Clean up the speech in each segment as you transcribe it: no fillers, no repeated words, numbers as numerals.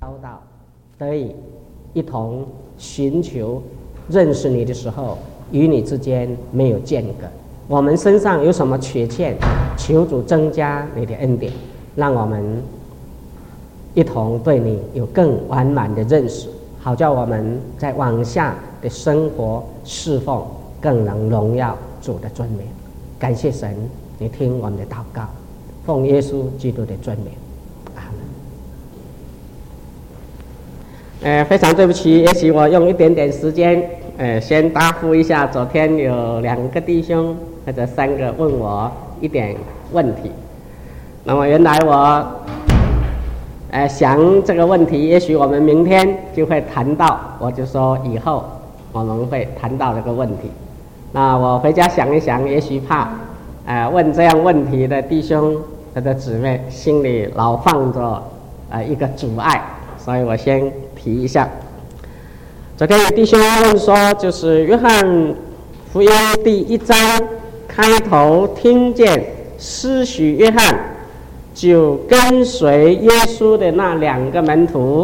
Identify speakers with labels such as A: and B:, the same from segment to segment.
A: 教导，得以一同寻求认识你的时候，与你之间没有间隔。我们身上有什么缺陷，求主增加你的恩典，让我们一同对你有更完满的认识，好叫我们在往下的生活侍奉更能荣耀主的尊名。感谢神，你听我们的祷告，奉耶稣基督的尊名，阿门。非常对不起，也许我用一点点时间，先答复一下。昨天有2个弟兄或者3个问我一点问题，那么原来我想这个问题，也许我们明天就会谈到，我就说以后我们会谈到这个问题。那我回家想一想，也许怕问这样问题的弟兄或者姊妹心里老放着一个阻碍，所以我先提一下。昨天有弟兄问说，就是约翰福音第1章开头听见施洗约翰就跟随耶稣的那2个门徒，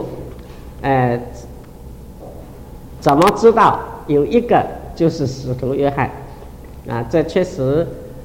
A: 怎么知道有一个就是使徒约翰啊？这确实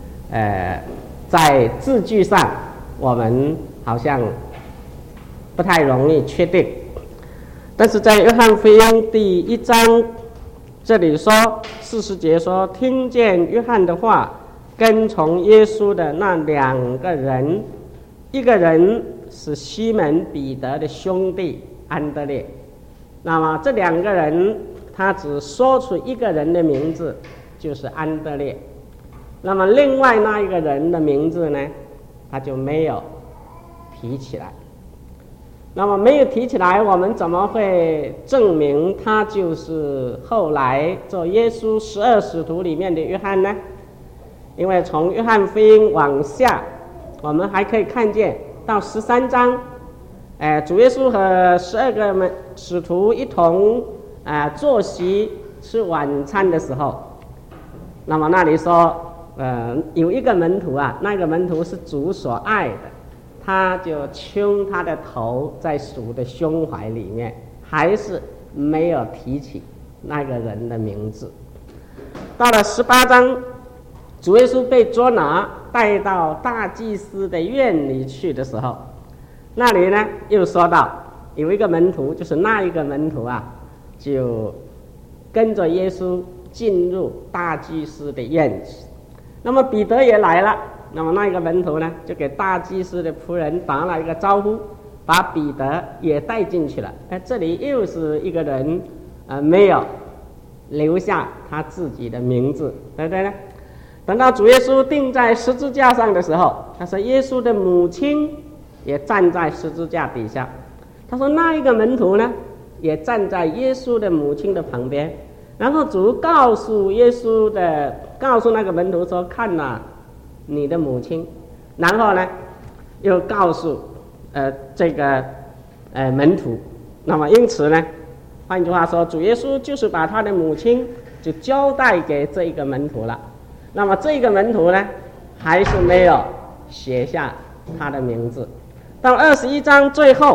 A: 在字句上我们好像不太容易确定，但是在约翰福音第1章这里说40节说，听见约翰的话跟从耶稣的那2个人，一个人是西门彼得的兄弟安德烈。那么这2个人他只说出一个人的名字，就是安德烈。那么另外那一个人的名字呢，他就没有提起来。那么没有提起来，我们怎么会证明他就是后来做耶稣12使徒里面的约翰呢？因为从约翰福音往下，我们还可以看见到13章，主耶稣和12个使徒一同坐席吃晚餐的时候，那么那里说有一个门徒啊，那个门徒是主所爱的，他就倾他的头在主的胸怀里面，还是没有提起那个人的名字。到了18章，主耶稣被捉拿带到大祭司的院里去的时候，那里呢又说到有一个门徒，就是那一个门徒啊，就跟着耶稣进入大祭司的院子。那么彼得也来了，那么那个门徒呢就给大祭司的仆人打了一个招呼，把彼得也带进去了。这里又是一个人没有留下他自己的名字，对不对呢？等到主耶稣钉在十字架上的时候，他说耶稣的母亲也站在十字架底下，他说那一个门徒呢也站在耶稣的母亲的旁边。然后主告诉那个门徒说，看哪你的母亲。然后呢又告诉这个门徒。那么因此呢，换句话说，主耶稣就是把他的母亲就交代给这一个门徒了。那么这个门徒呢还是没有写下他的名字。到21章最后，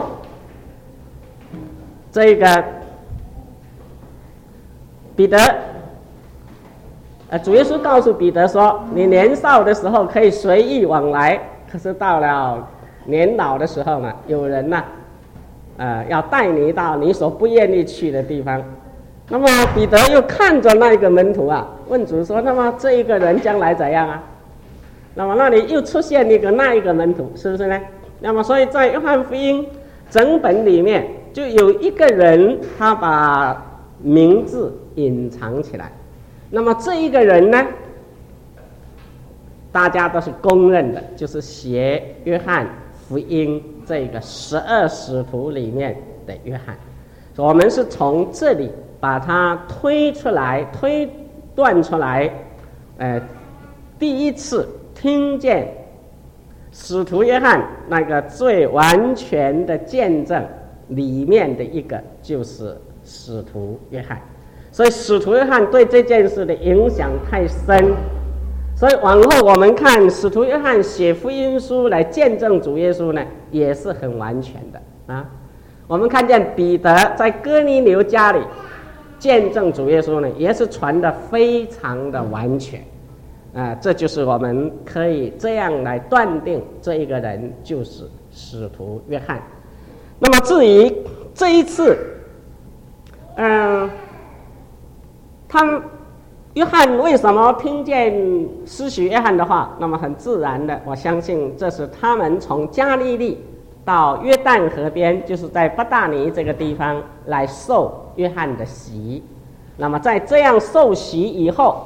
A: 这个彼得主耶稣告诉彼得说，你年少的时候可以随意往来，可是到了年老的时候呢，有人呢要带你到你所不愿意去的地方。那么彼得又看着那一个门徒啊，问主说，那么这一个人将来怎样啊？那么那里又出现那一个门徒，是不是呢？那么所以在约翰福音整本里面就有一个人，他把名字隐藏起来。那么这一个人呢，大家都是公认的，就是写约翰福音这个12使徒里面的约翰。我们是从这里把它推断出来，第一次听见使徒约翰那个最完全的见证里面的一个就是使徒约翰。所以使徒约翰对这件事的影响太深，所以往后我们看使徒约翰写福音书来见证主耶稣呢，也是很完全的啊。 我们看见彼得在哥尼流家里见证主耶稣呢，也是传得非常的完全。这就是我们可以这样来断定这一个人就是使徒约翰。那么至于这一次，约翰为什么听见施洗约翰的话？那么很自然的，我相信这是他们从加利利到约旦河边，就是在伯大尼这个地方来受约翰的洗。那么在这样受洗以后，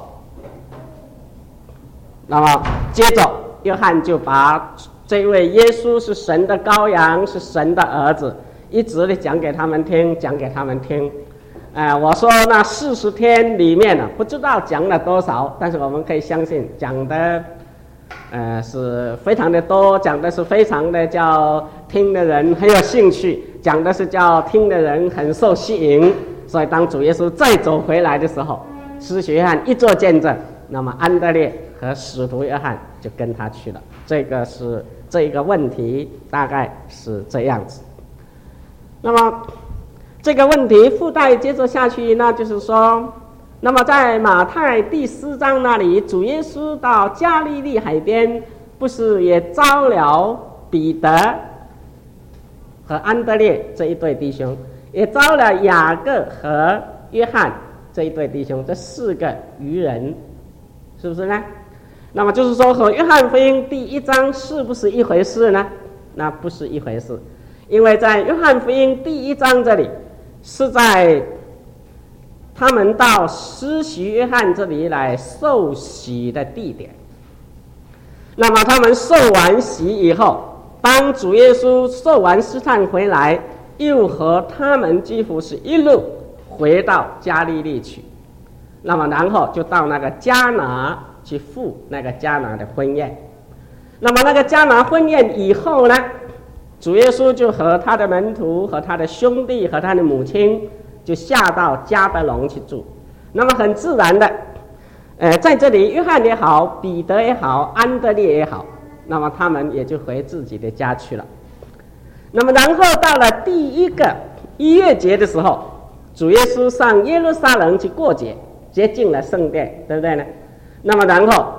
A: 那么接着约翰就把这位耶稣是神的羔羊，是神的儿子，一直的讲给他们听。我说那40天里面呢，不知道讲了多少，但是我们可以相信讲的是非常的多，讲的是非常的叫听的人很有兴趣，讲的是叫听的人很受吸引。所以当主耶稣再走回来的时候，施洗约翰一做见证，那么安德烈和使徒约翰就跟他去了。这一个问题大概是这样子。那么这个问题附带接着下去，那就是说，那么在马太第4章那里，主耶稣到加利利海边，不是也招了彼得和安德烈这一对弟兄，也招了雅各和约翰这一对弟兄，这4个渔人，是不是呢？那么就是说，和约翰福音第1章是不是一回事呢？那不是一回事，因为在约翰福音第1章这里是在他们到施洗约翰这里来受洗的地点。那么他们受完洗以后，当主耶稣受完试探回来，又和他们几乎是一路回到加利利去。那么然后就到那个迦拿去赴那个迦拿的婚宴。那么那个迦拿婚宴以后呢，主耶稣就和他的门徒和他的兄弟和他的母亲就下到迦百农去住。那么很自然的在这里约翰也好，彼得也好，安德烈也好，那么他们也就回自己的家去了。那么然后到了第1个逾越节的时候，主耶稣上耶路撒冷去过节，接近了圣殿，对不对呢？那么然后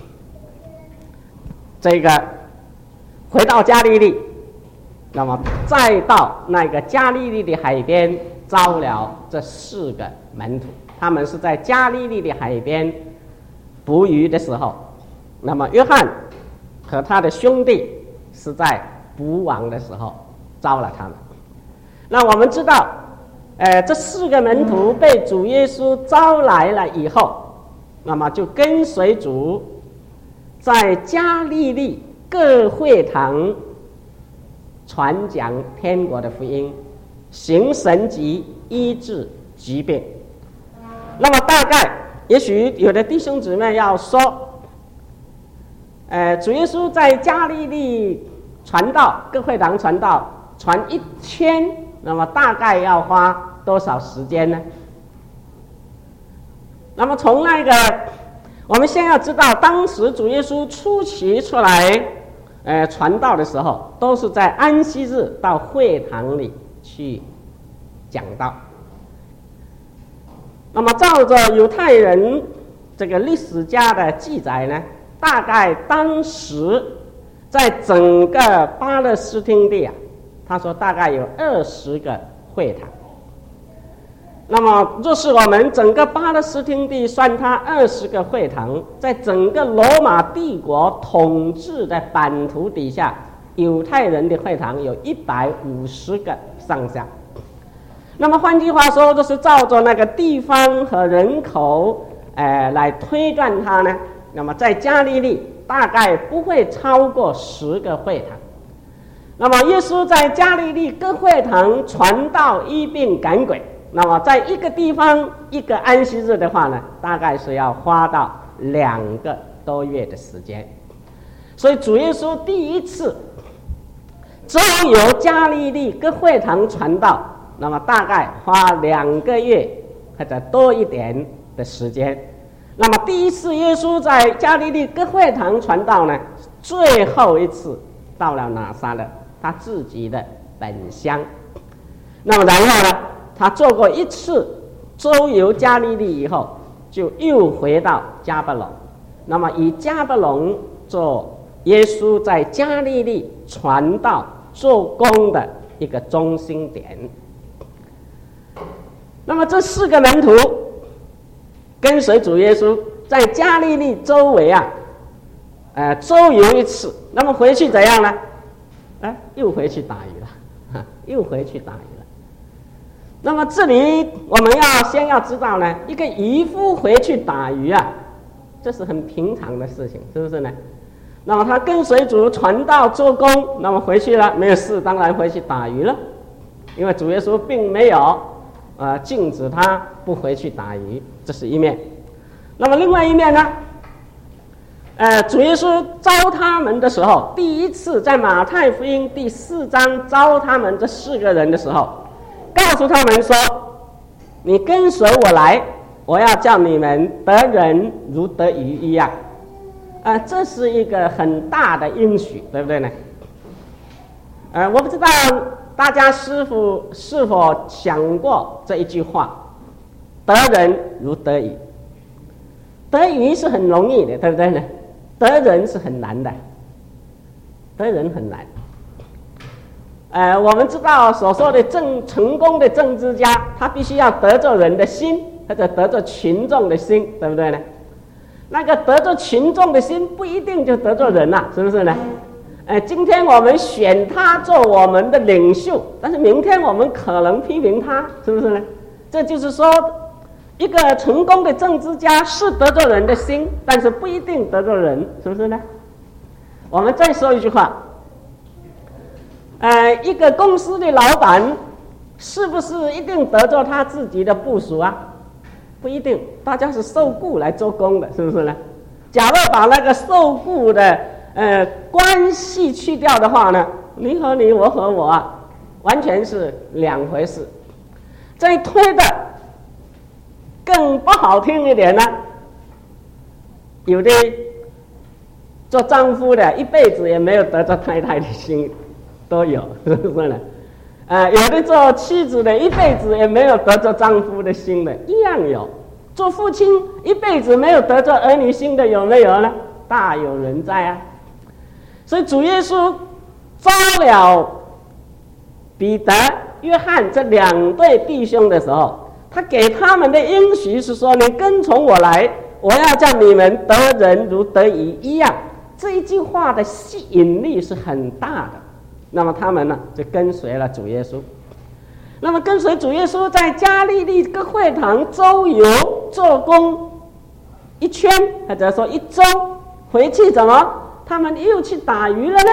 A: 这个回到加利利，那么再到那个加利利的海边招了这4个门徒。他们是在加利利的海边捕鱼的时候，那么约翰和他的兄弟是在捕网的时候招了他们。那我们知道这4个门徒被主耶稣招来了以后，那么就跟随主在加利利各会堂传讲天国的福音，行神迹，医治疾病。那么大概也许有的弟兄姊妹要说主耶稣在加利利传道，各会堂传道传1圈，那么大概要花多少时间呢？那么从那个我们先要知道，当时主耶稣初期出来传道的时候，都是在安息日到会堂里去讲道。那么照着犹太人这个历史家的记载呢，大概当时在整个巴勒斯坦地他说大概有20个会堂。那么若是我们整个巴勒斯坦地算它20个会堂，在整个罗马帝国统治的版图底下，犹太人的会堂有150个上下。那么换句话说，就是照着那个地方和人口来推断它呢，那么在加利利大概不会超过10个会堂。那么耶稣在加利利各会堂传道医病赶鬼，那么在一个地方一个安息日的话呢，大概是要花到2个多月的时间。所以主耶稣第一次周游加利利各会堂传道，那么大概花2个月或者多一点的时间。那么第一次耶稣在加利利各会堂传道呢，最后一次到了拿撒勒，他自己的本乡。 那么然后呢，他做过一次周游加利利以后，就又回到迦百农。那么以迦百农做耶稣在加利利传道做工的一个中心点。那么这4个门徒跟随主耶稣在加利利周围周游一次，那么回去怎样呢？又回去打鱼了，又回去打鱼了。那么这里我们先要知道呢，一个渔夫回去打鱼这是很平常的事情，是不是呢？那么他跟随主传道做工，那么回去了没有事，当然回去打鱼了，因为主耶稣并没有禁止他不回去打鱼，这是一面。那么另外一面呢，主耶稣招他们的时候，第一次在马太福音第4章招他们这4个人的时候，告诉他们说：你跟随我来，我要叫你们得人如得鱼一样。这是一个很大的应许，对不对呢？我不知道大家是否想过这一句话：得人如得鱼。得鱼是很容易的，对不对呢？得人是很难的，得人很难。我们知道所说的成功的政治家，他必须要得着人的心，或者得着群众的心，对不对呢？那个得着群众的心不一定就得着人是不是呢？今天我们选他做我们的领袖，但是明天我们可能批评他，是不是呢？这就是说，一个成功的政治家是得着人的心，但是不一定得着人，是不是呢？我们再说一句话，一个公司的老板是不是一定得着他自己的部属不一定，大家是受雇来做工的，是不是呢？假如把那个受雇的关系去掉的话呢，你和你，我和我完全是两回事。再推的更不好听一点呢，有的做丈夫的一辈子也没有得着太太的心，都有，是不是呢？有的做妻子的一辈子也没有得着丈夫的心的，一样有。做父亲一辈子没有得着儿女心的，有没有呢？大有人在所以主耶稣招了彼得、约翰这2对弟兄的时候，他给他们的应许是说：你跟从我来，我要叫你们得人如得鱼一样。这一句话的吸引力是很大的。那么他们呢，就跟随了主耶稣。那么跟随主耶稣在加利利各会堂周游做工一圈，或者说1周，回去怎么？他们又去打鱼了呢？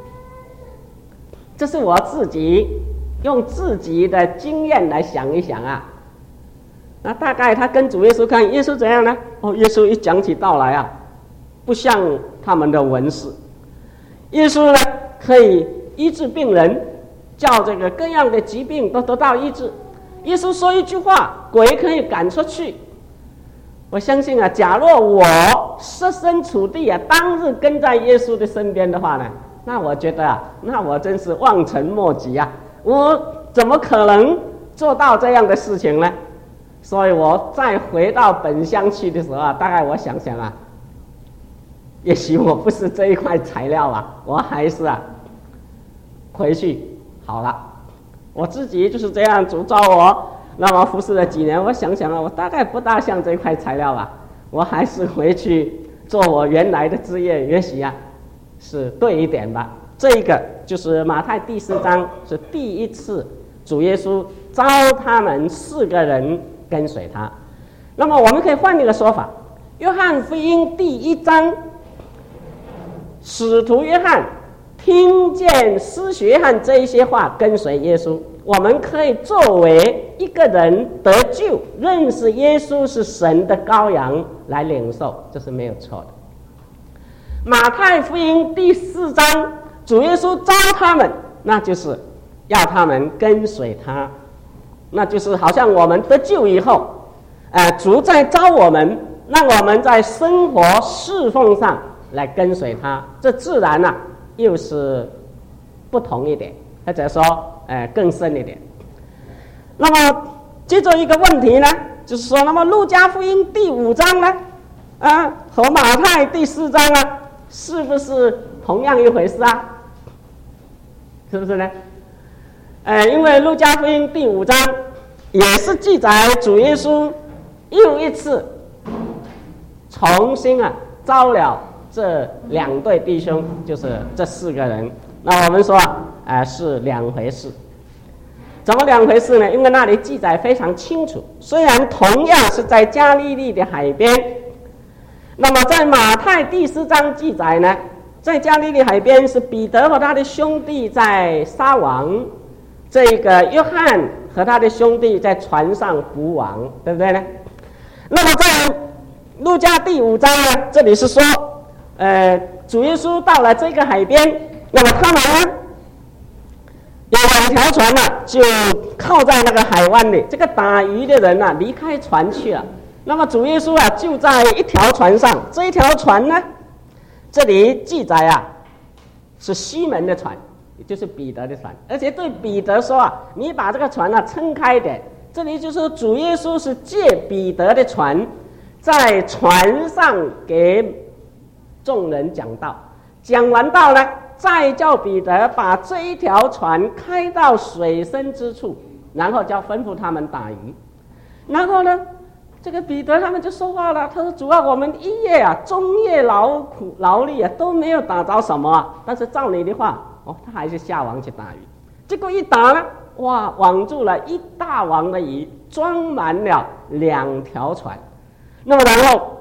A: 这是我自己用自己的经验来想一想那大概他跟主耶稣看耶稣怎样呢？耶稣一讲起道来不像他们的文士。耶稣呢，可以医治病人，叫这个各样的疾病都得到医治。耶稣说一句话，鬼可以赶出去。我相信假若我设身处地当日跟在耶稣的身边的话呢，那我觉得那我真是望尘莫及我怎么可能做到这样的事情呢？所以我再回到本乡去的时候大概我想想也许我不是这一块材料我还是回去好了。我自己就是这样主召我，那么服侍了几年，我想想我大概不大像这块材料我还是回去做我原来的职业，也许是对一点吧。这个就是马太第4章是第一次主耶稣召他们4个人跟随他。那么我们可以换一个说法，约翰福音第1章，使徒约翰听见施洗约翰这一些话跟随耶稣，我们可以作为一个人得救认识耶稣是神的羔羊来领受，这是没有错的。马太福音第4章，主耶稣召他们，那就是要他们跟随他，那就是好像我们得救以后主在召我们，让我们在生活侍奉上来跟随他，这自然又是不同一点，或者说更深一点。 那么接着一个问题呢，就是说，那么路加福音第5章呢，和马太第4章啊，是不是同样一回事啊？是不是呢？因为路加福音第5章也是记载主耶稣又一次重新招了这2对弟兄，就是这4个人。那我们说是2回事。怎么2回事呢？因为那里记载非常清楚，虽然同样是在加利利的海边，那么在马太第4章记载呢，在加利利海边是彼得和他的兄弟在撒网，这个约翰和他的兄弟在船上捕网，对不对呢？那么在路加第5章呢，这里是说主耶稣到了这个海边，那么他们呢有2条船呢，就靠在那个海湾里。这个打鱼的人呢，离开船去了。那么主耶稣就在一条船上。这一条船呢，这里记载是西门的船，也就是彼得的船。而且对彼得说你把这个船撑开一点。这里就是说主耶稣是借彼得的船，在船上给众人讲道。讲完道呢，再叫彼得把这一条船开到水深之处，然后就要吩咐他们打鱼。然后呢，这个彼得他们就说话了，他说：“主啊，我们一夜终夜劳苦劳力都没有打着什么但是照你的话，他还是下网去打鱼。结果一打呢，哇，网住了一大网的鱼，装满了2条船。那么然后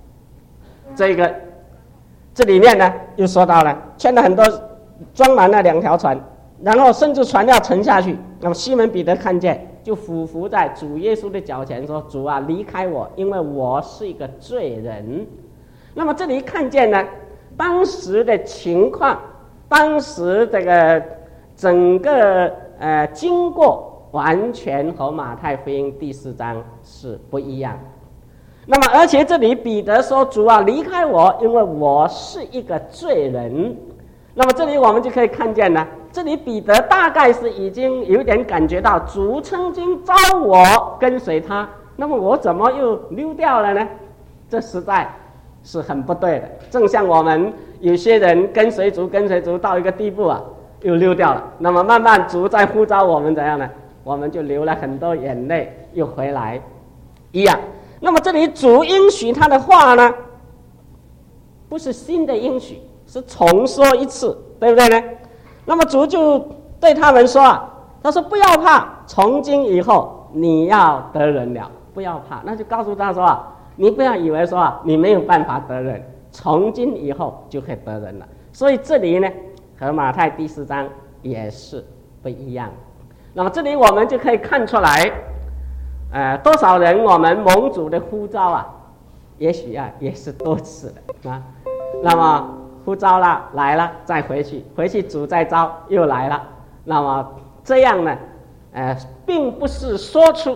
A: 这里面呢，又说到了，圈了很多，装满了2条船，然后甚至船要沉下去。那么西门彼得看见，就俯伏在主耶稣的脚前说：“主啊，离开我，因为我是一个罪人。”那么这里看见呢，当时的情况，当时这个整个经过完全和马太福音第4章是不一样的。那么而且这里彼得说：“主啊，离开我，因为我是一个罪人。”那么这里我们就可以看见呢，这里彼得大概是已经有点感觉到主曾经召我跟随他，那么我怎么又溜掉了呢？这实在是很不对的。正像我们有些人跟随主到一个地步又溜掉了，那么慢慢主再呼召我们怎样呢？我们就流了很多眼泪又回来一样。那么这里主应许他的话呢，不是新的应许，是重说一次，对不对呢？那么主就对他们说他说：“不要怕，从今以后你要得人了，不要怕。”那就告诉他说你不要以为说你没有办法得人，从今以后就可以得人了。所以这里呢，和马太第4章也是不一样。那么这里我们就可以看出来多少人我们蒙主的呼召也许也是多次的那么呼召了来了再回去主再召又来了。那么这样呢并不是说出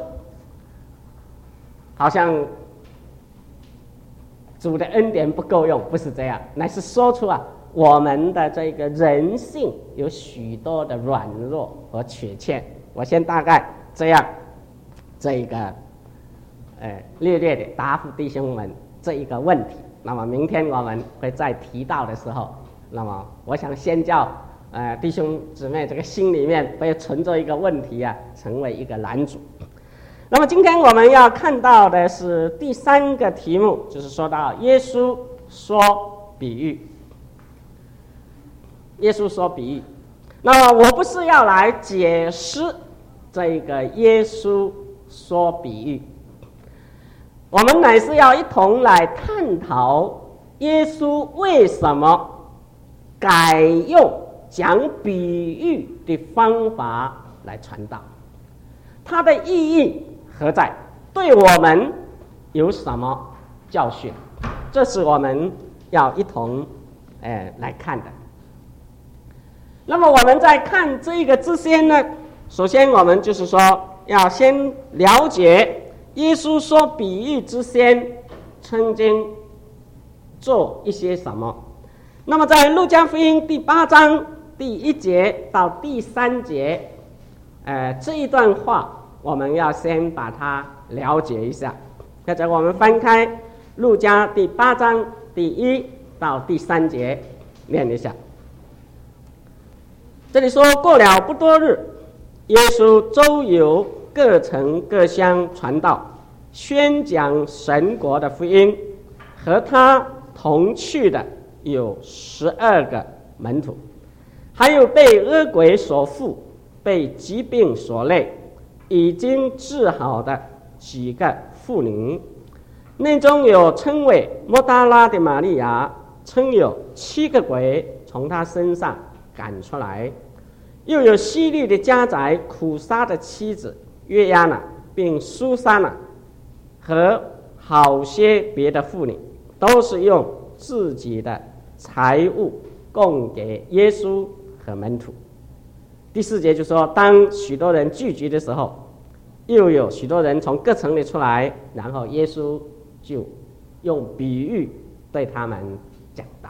A: 好像主的恩典不够用，不是这样，乃是说出我们的这个人性有许多的软弱和缺欠。我先大概这样略略的答复弟兄们这一个问题。那么明天我们会再提到的时候，那么我想先叫弟兄姊妹这个心里面不要存着一个问题成为一个拦阻。那么今天我们要看到的是第3个题目，就是说到耶稣说比喻。耶稣说比喻，那么我不是要来解释这个耶稣说比喻，我们乃是要一同来探讨耶稣为什么改用讲比喻的方法来传道，它的意义何在，对我们有什么教训，这是我们要一同来看的。那么我们在看这个之前呢，首先我们就是说要先了解耶稣说比喻之先曾经做一些什么。那么在路加福音第8章第1节到第3节这一段话我们要先把它了解一下。或者我们翻开路加第8章第1到第3节念一下。这里说，过了不多日，耶稣周游各城各乡传道，宣讲神国的福音。和他同去的有12个门徒，还有被恶鬼所附、被疾病所累、已经治好的几个妇女，内中有称为抹大拉的玛利亚，称有7个鬼从他身上赶出来，又有希律的家宰苦撒的妻子约押呢，并苏珊呢，和好些别的妇女，都是用自己的财物供给耶稣和门徒。第4节就说，当许多人聚集的时候，又有许多人从各城里出来，然后耶稣就用比喻对他们讲道。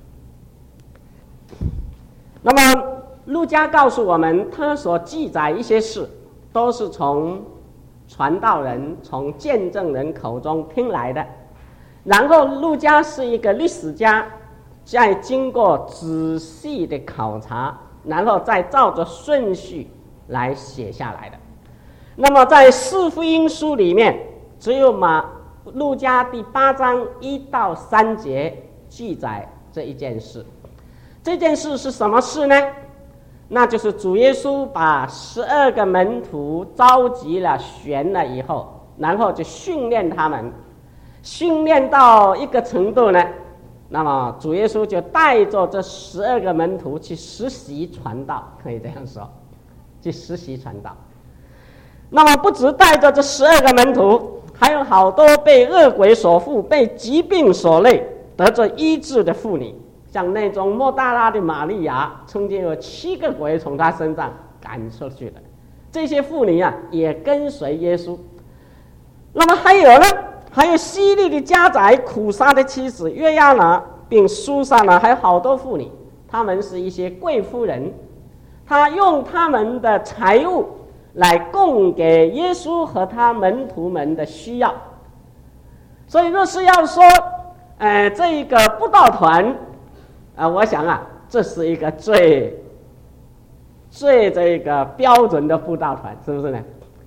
A: 那么路加告诉我们，他所记载一些事都是从传道人、从见证人口中听来的。然后路加是一个历史家，再经过仔细的考察，然后再照着顺序来写下来的。那么在4福音书里面，只有路加第8章1到3节记载这一件事。这件事是什么事呢？那就是主耶稣把12个门徒召集了、选了以后，然后就训练他们，训练到一个程度呢，那么主耶稣就带着这12个门徒去实习传道，可以这样说，去实习传道。那么不只带着这12个门徒，还有好多被恶鬼所附、被疾病所累、得着医治的妇女，像那种抹大拉的玛利亚，曾经有7个鬼从她身上赶出去的，这些妇女啊也跟随耶稣。那么还有呢，还有希律的家宰苦撒的妻子约押呢，并苏珊呢，还有好多妇女，她们是一些贵妇人，她用他们的财物来供给耶稣和他门徒们的需要。所以若是要说这一个布道团我想这是一个最这个标准的布道团，是不是呢？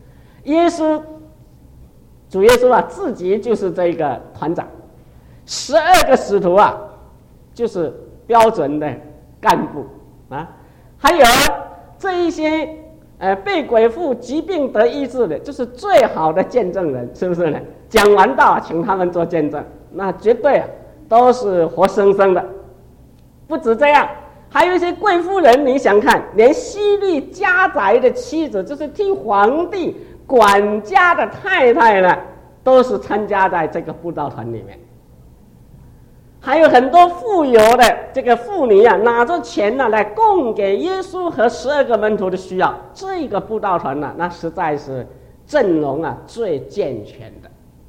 A: 主耶稣自己就是这个团长，12个使徒就是标准的干部还有这一些被鬼附、疾病得医治的，就是最好的见证人，是不是呢？讲完道请他们做见证，那绝对都是活生生的。不止这样，还有一些贵妇人，你想看，连希律家宰的妻子，就是替皇帝管家的太太呢，都是参加在这个布道团里面。还有很多富有的这个妇女拿着钱来供给耶稣和12个门徒的需要。这个布道团那实在是阵容最健全的。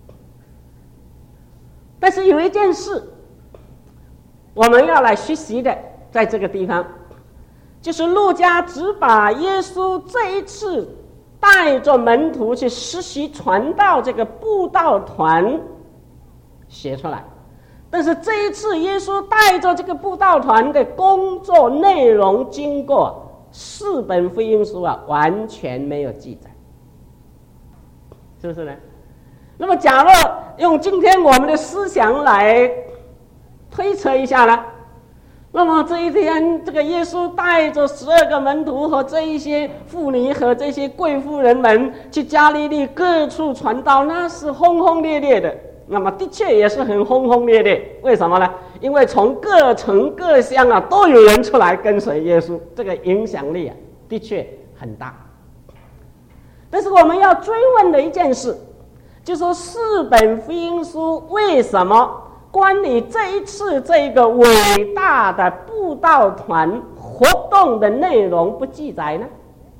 A: 但是有一件事我们要来学习的，在这个地方，就是路加只把耶稣这一次带着门徒去实习传道这个布道团写出来，但是这一次耶稣带着这个布道团的工作内容经过4本福音书完全没有记载，是不是呢？那么假若用今天我们的思想来推测一下呢，那么这一天这个耶稣带着12个门徒和这一些妇女和这些贵妇人们去加利利各处传道，那是轰轰烈烈的。那么的确也是很轰轰烈烈，为什么呢？因为从各城各乡都有人出来跟随耶稣，这个影响力的确很大。但是我们要追问的一件事，就说4本福音书为什么关于这一次这个伟大的布道团活动的内容不记载呢？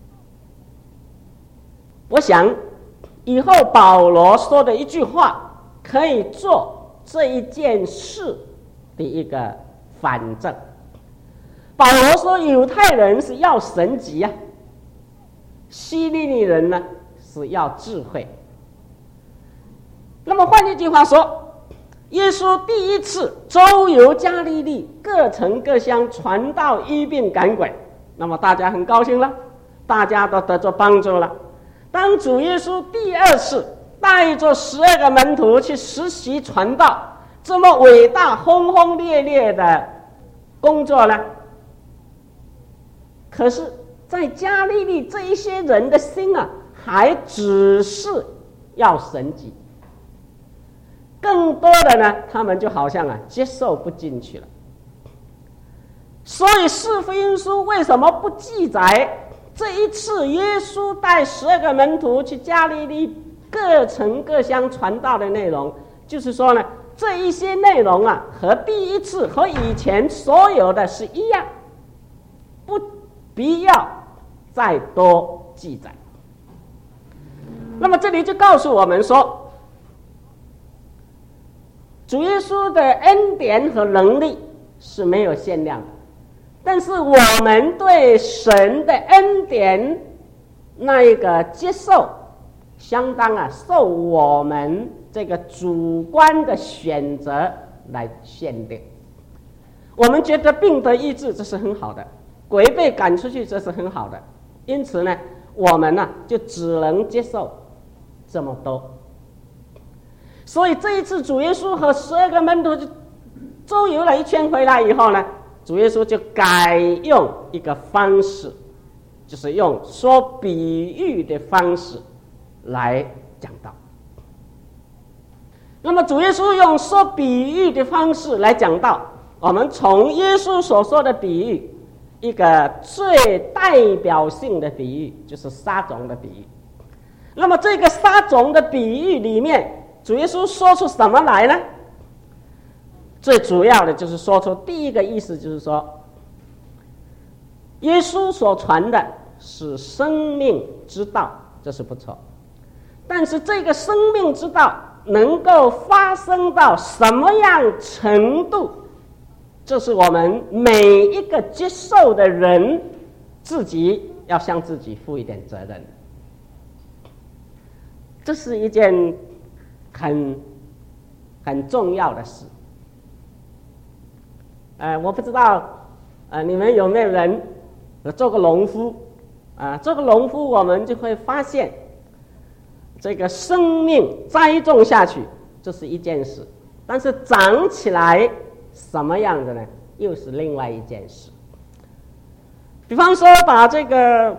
A: 我想以后保罗说的一句话可以做这一件事的一个反证。保罗说犹太人是要神迹希利尼人呢是要智慧。那么换一句话说，耶稣第一次周游加利利，各城各乡传道医病赶鬼，那么大家很高兴了，大家都得着帮助了。当主耶稣第二次带着12个门徒去实习传道，这么伟大轰轰烈烈的工作呢，可是在加利利这一些人的心啊，还只是要神迹，更多的呢，他们就好像接受不进去了。所以四福音书为什么不记载这一次耶稣带12个门徒去加利利各城各乡传道的内容？就是说呢，这一些内容啊，和第一次和以前所有的是一样，不必要再多记载。那么这里就告诉我们说，主耶稣的恩典和能力是没有限量的，但是我们对神的恩典那一个接受，相当受我们这个主观的选择来限定。我们觉得病得医治，这是很好的；鬼被赶出去，这是很好的。因此呢，我们就只能接受这么多。所以这一次主耶稣和12个门徒就周游了一圈回来以后呢，主耶稣就改用一个方式，就是用说比喻的方式来讲道。那么主耶稣用说比喻的方式来讲道，我们从耶稣所说的比喻，一个最代表性的比喻就是撒种的比喻。那么这个撒种的比喻里面，主耶稣说出什么来呢？最主要的就是说出第一个意思，就是说耶稣所传的是生命之道，这是不错。但是这个生命之道能够发生到什么样程度，这是我们每一个接受的人自己要向自己负一点责任。这是一件很重要的事。我不知道你们有没有人做过农夫做过农夫，我们就会发现这个生命栽种下去这是一件事，但是长起来什么样的呢，又是另外一件事。比方说把这个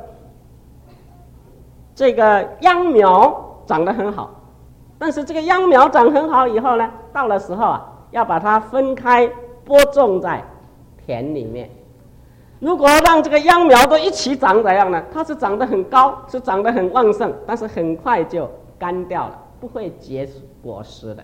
A: 秧苗长得很好，但是这个秧苗长很好以后呢，到了时候要把它分开播种在田里面。如果让这个秧苗都一起长怎样呢？它是长得很高，是长得很旺盛，但是很快就干掉了，不会结果实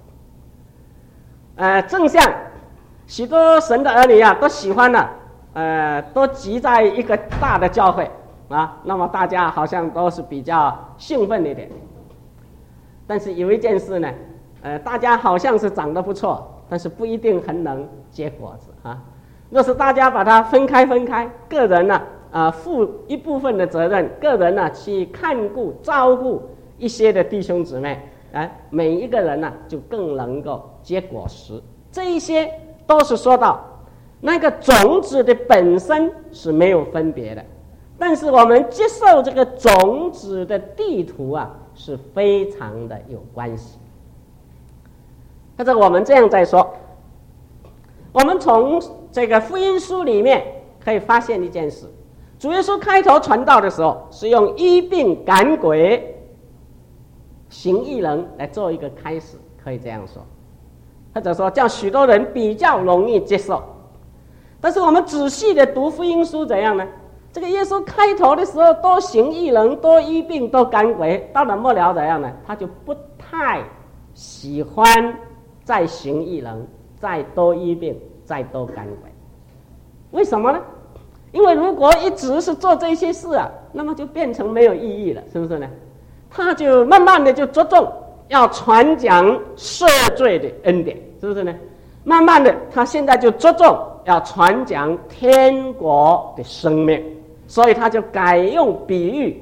A: 的。正像许多神的儿女都喜欢都集在一个大的教会那么大家好像都是比较兴奋一点。但是有一件事呢，大家好像是长得不错，但是不一定很能结果子若是大家把它分开，个人负一部分的责任，个人去看顾照顾一些的弟兄姊妹，每一个人就更能够结果实。这一些都是说到那个种子的本身是没有分别的，但是我们接受这个种子的地图是非常的有关系。或者我们这样再说，我们从这个福音书里面可以发现一件事，主耶稣开头传道的时候是用医病赶鬼行异能来做一个开始，可以这样说，或者说叫许多人比较容易接受。但是我们仔细的读福音书怎样呢？这个耶稣开头的时候多行异能，多医病，多赶鬼，到了末了怎样呢？他就不太喜欢再行异能，再多医病，再多赶鬼。为什么呢？因为如果一直是做这些事那么就变成没有意义了，是不是呢？他就慢慢的就着重要传讲赦罪的恩典，是不是呢？慢慢的他现在就着重要传讲天国的生命，所以他就改用比喻，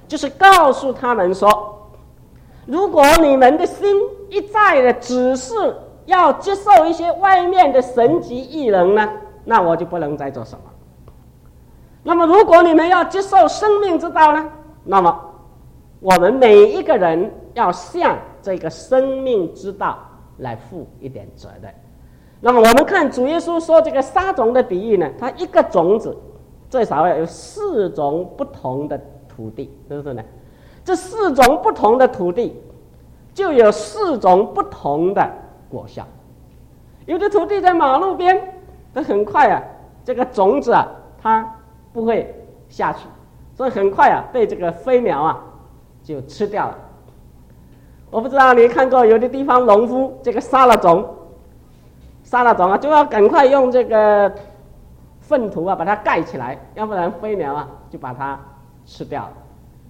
A: 就是告诉他们说，如果你们的心一再的只是要接受一些外面的神迹异能呢，那我就不能再做什么。那么如果你们要接受生命之道呢，那么我们每一个人要向这个生命之道来负一点责任。那么我们看主耶稣说这个撒种的比喻呢，它一个种子最少要有4种不同的土地，是不是呢？这4种不同的土地就有4种不同的果效。有的土地在马路边，它很快啊，这个种子啊，它不会下去，所以很快啊被这个飞鸟啊就吃掉了。我不知道你看过有的地方农夫这个撒了种啊，就要赶快用这个粪土啊把它盖起来，要不然飞鸟啊就把它吃掉了。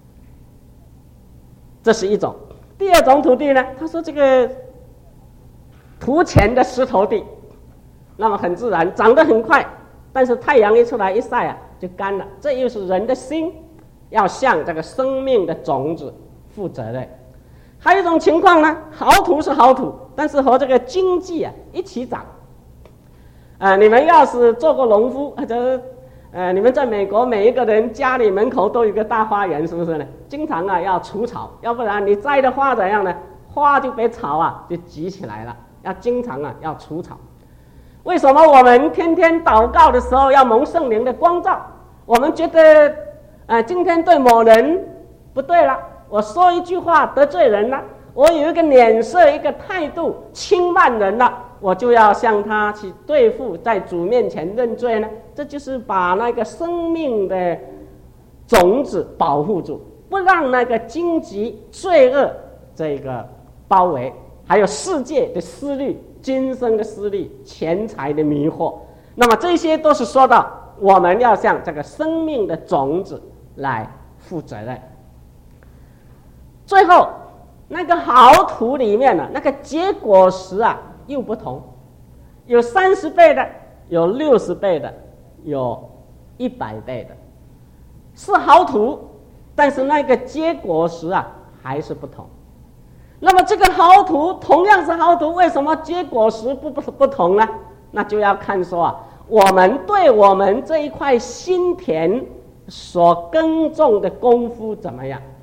A: 这是一种。第2种土地呢，他说这个土浅的石头地，那么很自然长得很快，但是太阳一出来一晒啊就干了。这又是人的心要向这个生命的种子负责任。还有一种情况呢，好土是好土，但是和这个经济啊一起长。你们要是做过农夫，或者你们在美国每一个人家里门口都有一个大花园，是不是呢？经常啊要除草，要不然你栽的花怎样呢？花就被草啊就挤起来了，要经常啊要除草。为什么我们天天祷告的时候要蒙圣灵的光照？我们觉得今天对某人不对了，我说一句话得罪人了，我有一个脸色一个态度轻慢人了，我就要向他去对付，在主面前认罪呢？这就是把那个生命的种子保护住，不让那个荆棘罪恶这个包围，还有世界的思虑、今生的思虑、钱财的迷惑。那么这些都是说到我们要向这个生命的种子来负责任。最后那个好土里面呢，那个结果实啊又不同，有30倍的，有60倍的，有100倍的，是好土，但是那个结果实啊还是不同。那么这个好土同样是好土，为什么结果实不同呢？那就要看说啊，我们对我们这一块心田所耕种的功夫怎么样？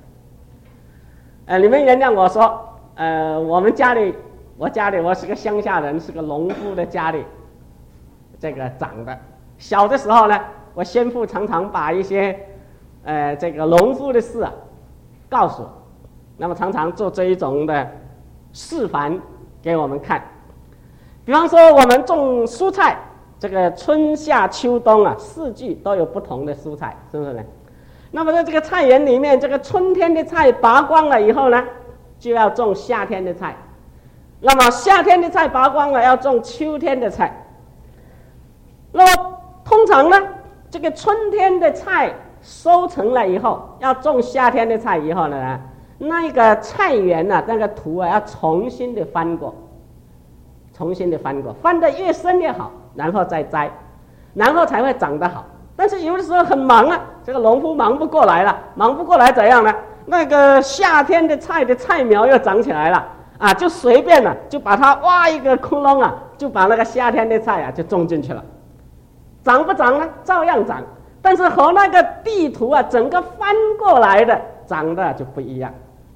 A: 你们原谅我说，我家里我是个乡下人，是个农夫的家里这个长的。小的时候呢，我先父常常把一些这个农夫的事啊告诉我，那么常常做这一种的示范给我们看。比方说我们种蔬菜，这个春夏秋冬啊4季都有不同的蔬菜，是不是呢？那么在这个菜园里面，这个春天的菜拔光了以后呢，就要种夏天的菜。那么夏天的菜拔光了，要种秋天的菜。那么通常呢，这个春天的菜收成了以后，要种夏天的菜以后呢，那个菜园啊，那个土啊要重新的翻过，翻得越深越好，然后再栽，然后才会长得好。但是有的时候很忙啊，这个农夫忙不过来了，忙不过来怎样呢？那个夏天的菜的菜苗又长起来了啊，就随便了，就把它挖一个窟窿啊，就把那个夏天的菜啊就种进去了。长不长呢？照样长，但是和那个地图啊整个翻过来的长得就不一样。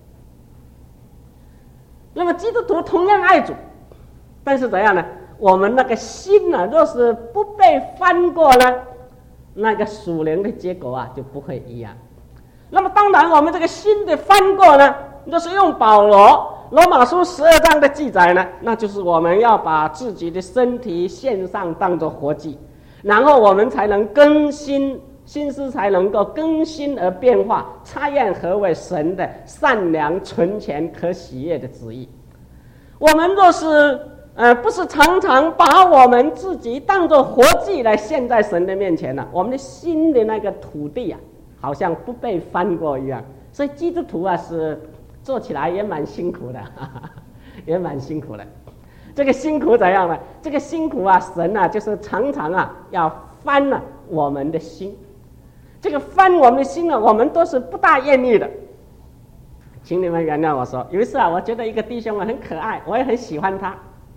A: 那么基督徒同样爱主，但是怎样呢？我们那个心啊，若是不被翻过呢，那个属灵的结果啊就不会一样。那么当然我们这个心的翻过呢，就是用保罗罗马书12章的记载呢，那就是我们要把自己的身体献上当作活祭，然后我们才能更新心思，才能够更新而变化，察验何为神的善良纯全可喜悦的旨意。我们若是不是常常把我们自己当作活祭来献在神的面前呢，我们的心的那个土地啊好像不被翻过一样。所以基督徒啊是做起来也蛮辛苦的，也蛮辛苦的。这个辛苦怎样呢？这个辛苦啊，神啊就是常常啊要翻了我们的心。 这个翻我们的心我们都是不大愿意的。请你们原谅我说，有一次我觉得一个弟兄很可爱，我也很喜欢他。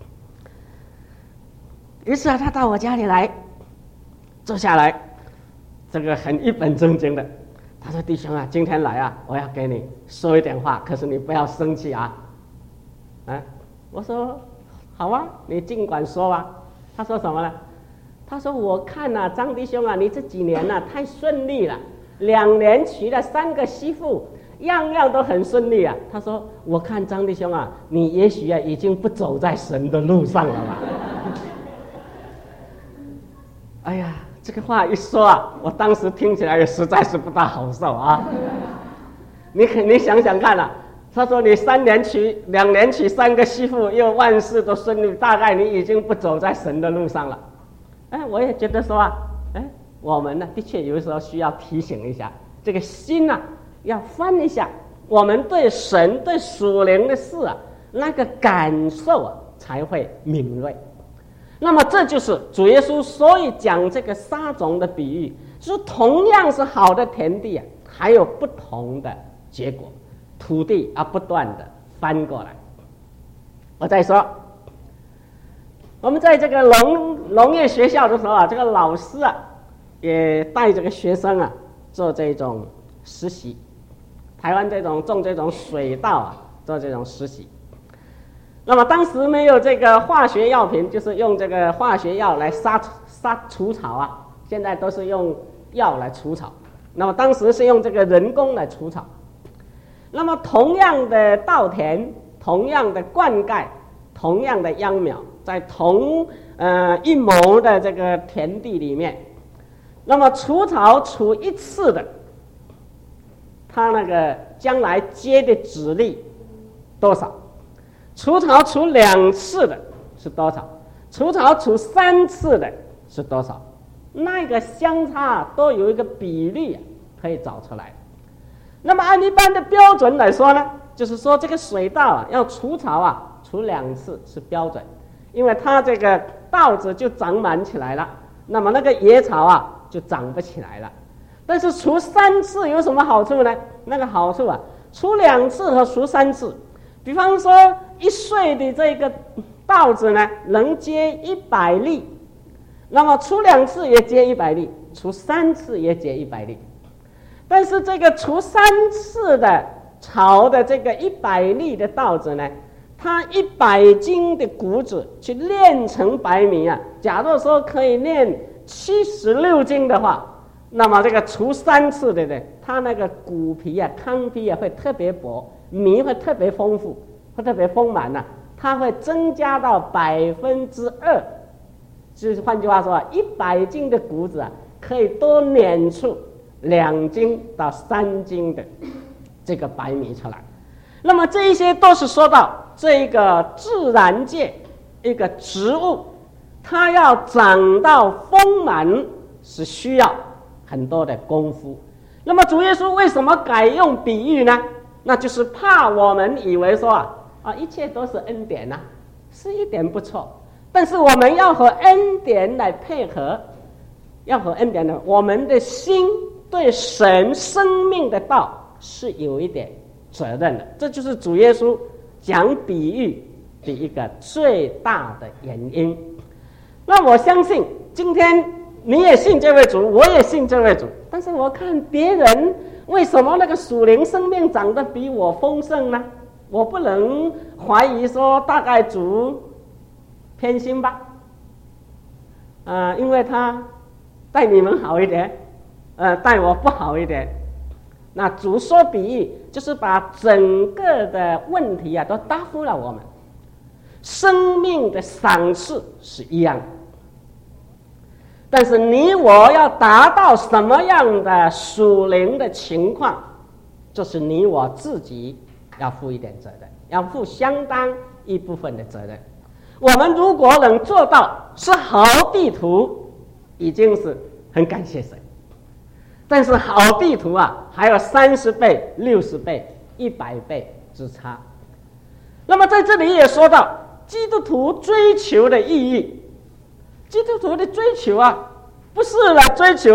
A: 于是他到我家里来，坐下来，这个很一本正经的，他说：“弟兄啊，今天来我要给你说一点话，可是你不要生气啊。”我说：“好啊，你尽管说吧。”他说什么呢？他说：“我看张弟兄你这几年太顺利了，2年娶了3个媳妇，样样都很顺利啊。”他说：“我看张弟兄你也许已经不走在神的路上了吧。”哎呀，这个话一说我当时听起来也实在是不大好受啊。你想想看他说你2年娶3个媳妇，又万事都顺利，大概你已经不走在神的路上了。我也觉得说我们的确有时候需要提醒一下，这个心要翻一下，我们对神对属灵的事那个感受才会敏锐。那么这就是主耶稣所以讲这个撒种的比喻，就是同样是好的田地还有不同的结果，土地不断的翻过来。我再说，我们在这个农业学校的时候这个老师也带这个学生做这种实习，台湾种这种水稻做这种实习。那么当时没有这个化学药品，就是用这个化学药来杀除草现在都是用药来除草。那么当时是用这个人工来除草。那么同样的稻田，同样的灌溉，同样的秧苗，在同一亩的这个田地里面，那么除草除1次的，它那个将来结的籽粒多少？除草除2次的是多少？除草除3次的是多少？那个相差都有一个比例可以找出来。那么按一般的标准来说呢，就是说这个水稻要除草除2次是标准，因为它这个稻子就长满起来了，那么那个野草就长不起来了。但是除3次有什么好处呢？那个好处除2次和除3次，比方说1岁的这个稻子呢，能结100粒，那么除2次也结100粒，除3次也结100粒。但是这个除3次的炒的这个100粒的稻子呢，它100斤的谷子去炼成白米假如说可以炼76斤的话，那么这个除3次的呢，它那个谷皮糠皮会特别薄，米会特别丰富，会特别丰满它会增加到2%，就是换句话说100斤的谷子可以多碾出2斤到3斤的这个白米出来。那么这一些都是说到这个自然界一个植物，它要长到丰满是需要很多的功夫。那么主耶稣为什么改用比喻呢？那就是怕我们以为说一切都是恩典是一点不错，但是我们要和恩典来配合，要和恩典的，我们的心对神生命的道是有一点责任的。这就是主耶稣讲比喻的一个最大的原因。那我相信今天你也信这位主，我也信这位主，但是我看别人为什么那个属灵生命长得比我丰盛呢？我不能怀疑说大概主偏心吧，因为他待你们好一点，待我不好一点。那主说比喻就是把整个的问题都答复了我们。生命的赏赐是一样的，但是你我要达到什么样的属灵的情况，就是你我自己要负一点责任，要负相当一部分的责任。我们如果能做到是好地图，已经是很感谢神。但是好地图还有30倍、60倍、100倍之差。那么在这里也说到基督徒追求的意义。基督徒的追求不是来追求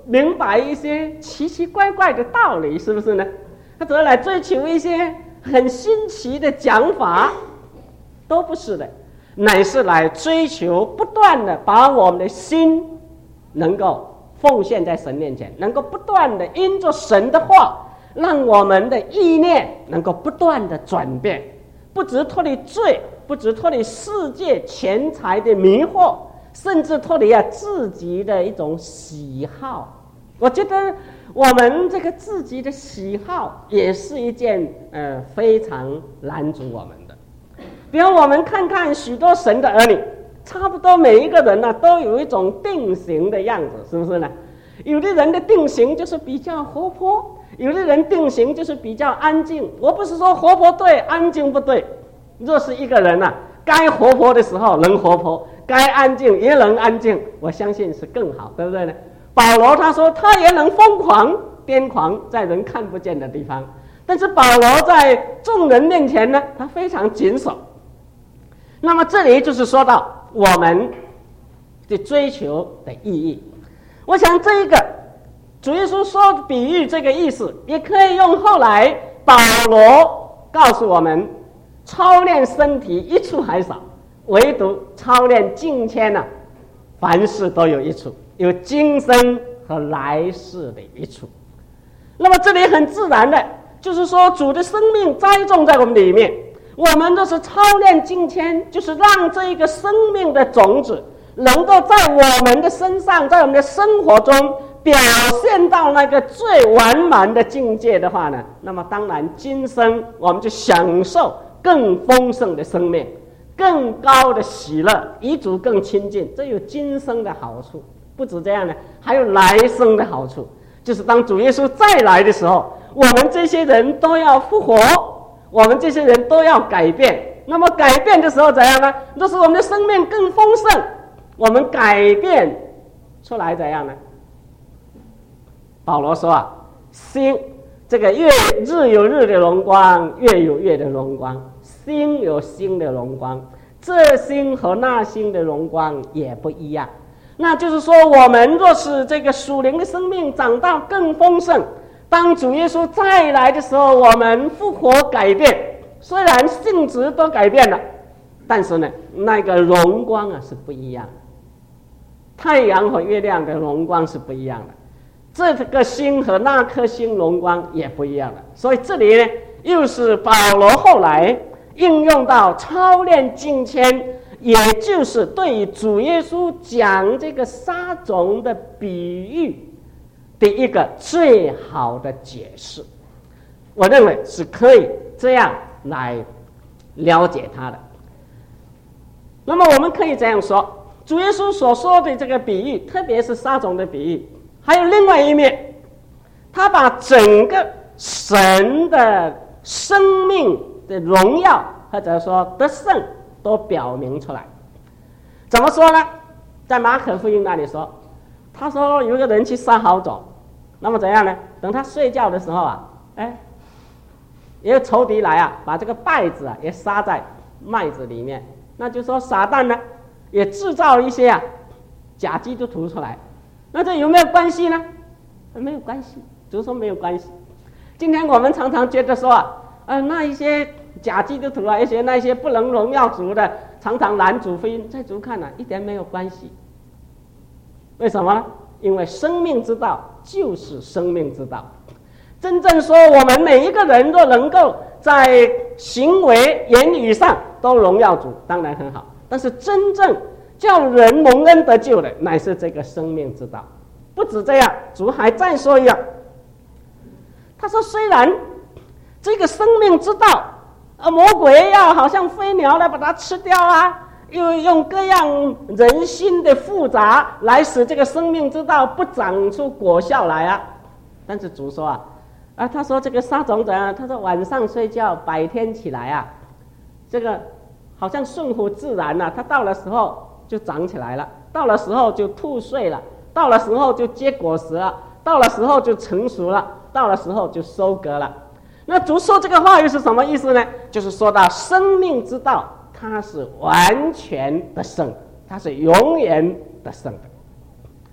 A: 明白一些奇奇怪怪的道理，是不是呢？他只是来追求一些很新奇的讲法，都不是的，乃是来追求不断的把我们的心能够奉献在神面前，能够不断的因着神的话，让我们的意念能够不断的转变，不只脱离罪，不只脱离世界钱财的迷惑，甚至脱离自己的一种喜好。我觉得我们这个自己的喜好也是一件非常拦阻我们的。比如我们看看许多神的儿女，差不多每一个人呢都有一种定型的样子，是不是呢？有的人的定型就是比较活泼，有的人定型就是比较安静。我不是说活泼对，安静不对。若是一个人该活泼的时候能活泼，该安静也能安静，我相信是更好，对不对呢？保罗他说他也能疯狂癫狂，在人看不见的地方，但是保罗在众人面前呢，他非常谨守。那么这里就是说到我们的追求的意义。我想这一个主耶稣说比喻这个意思，也可以用后来保罗告诉我们，操练身体一处还少，唯独操练敬虔凡事都有一处，有今生和来世的一处。那么这里很自然的就是说，主的生命栽种在我们里面，我们都是操练敬虔，就是让这一个生命的种子能够在我们的身上，在我们的生活中表现到那个最完满的境界的话呢，那么当然今生我们就享受更丰盛的生命，更高的喜乐，与主更亲近。这有今生的好处，不止这样呢，还有来生的好处，就是当主耶稣再来的时候，我们这些人都要复活，我们这些人都要改变。那么改变的时候怎样呢？就是我们的生命更丰盛，我们改变出来怎样呢？保罗说心这个日有日的荣光，月有月的荣光，心有心的荣光，这心和那心的荣光也不一样。那就是说，我们若是这个属灵的生命长到更丰盛，当主耶稣再来的时候，我们复活改变，虽然性质都改变了，但是呢，那个荣光是不一样的。太阳和月亮的荣光是不一样的，这个星和那颗星荣光也不一样的。所以这里呢，又是保罗后来应用到操练敬虔，也就是对于主耶稣讲这个撒种的比喻的一个最好的解释。我认为是可以这样来了解它的。那么我们可以这样说，主耶稣所说的这个比喻，特别是撒种的比喻，还有另外一面，他把整个神的生命的荣耀或者说得胜都表明出来。怎么说呢？在马可福音那里说，他说有一个人去撒好种，那么怎样呢？等他睡觉的时候也有仇敌来把这个稗子也撒在麦子里面。那就说撒旦呢也制造一些假基督徒出来。那这有没有关系呢？没有关系，主说没有关系。今天我们常常觉得说那一些假基督徒那些不能荣耀主的，常常拦主福音，在主看一点没有关系。为什么呢？因为生命之道就是生命之道。真正说我们每一个人若能够在行为言语上都荣耀主，当然很好，但是真正叫人蒙恩得救的，乃是这个生命之道。不止这样，主还再说一样，他说虽然这个生命之道魔鬼要好像飞鸟来把它吃掉又用各样人心的复杂来使这个生命之道不长出果效来但是主说他说这个撒种者他说晚上睡觉，白天起来这个好像顺乎自然他到了时候就长起来了，到了时候就吐穗了，到了时候就结果实了，到了时候就成熟了，到了时候就收割了。那主说这个话又是什么意思呢？就是说到生命之道它是完全的胜，它是永远的胜的。